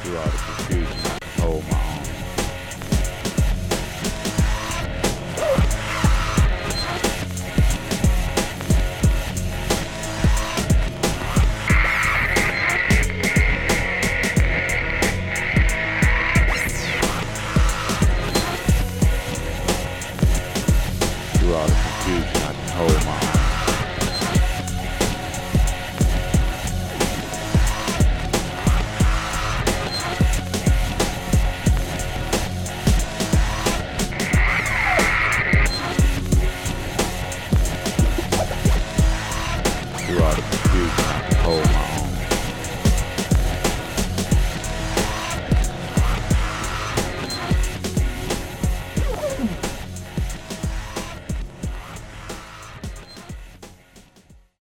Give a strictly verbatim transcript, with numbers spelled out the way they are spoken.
Through all the confusion, I can hold my own. Through all the confusion, I can hold my own. Through all the confusion, I can hold my own.